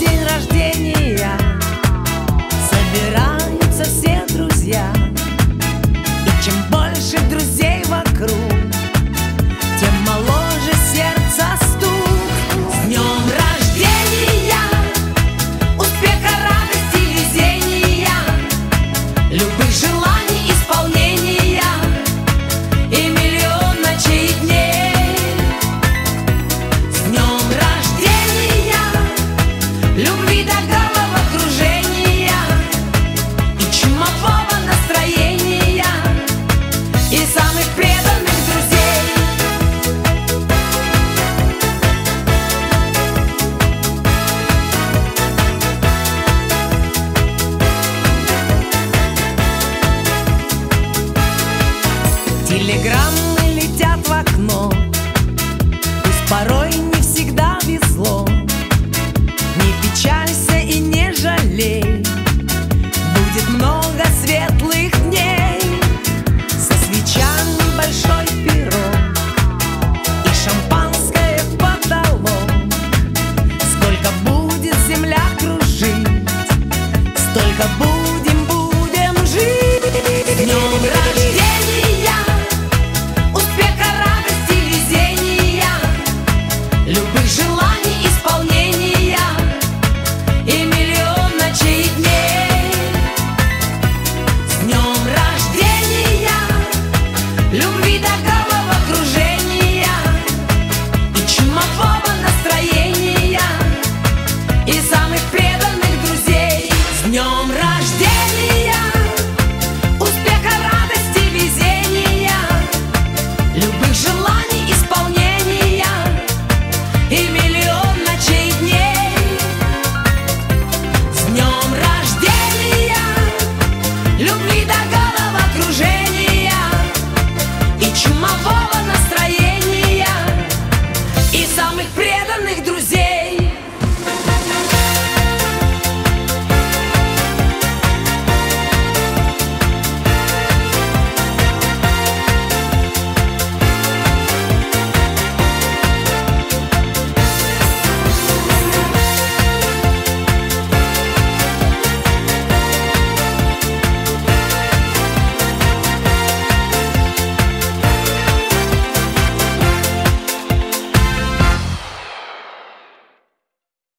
день рождения собираются все друзья. И чем больше друзей вокруг, тем моложе сердце стук. С днем рождения, успеха, радости, везения, любых желаний исполнения и миллион ночей и дней. С днем рождения, любви до головокружения и чумового настроения и самых преданных друзей. Телеграммы летят в окно, пусть порой не всегда везло. Не печалься и не жалей, будет много светлых дней. Со свечами большой пирог и шампанское в потолок. Сколько будет земля кружить, столько будем жить. С днем рождения, успеха, радости, везения, любых желаний исполнения и миллион ночей и дней. С днем рождения, любви до головокружения и чумового настроения и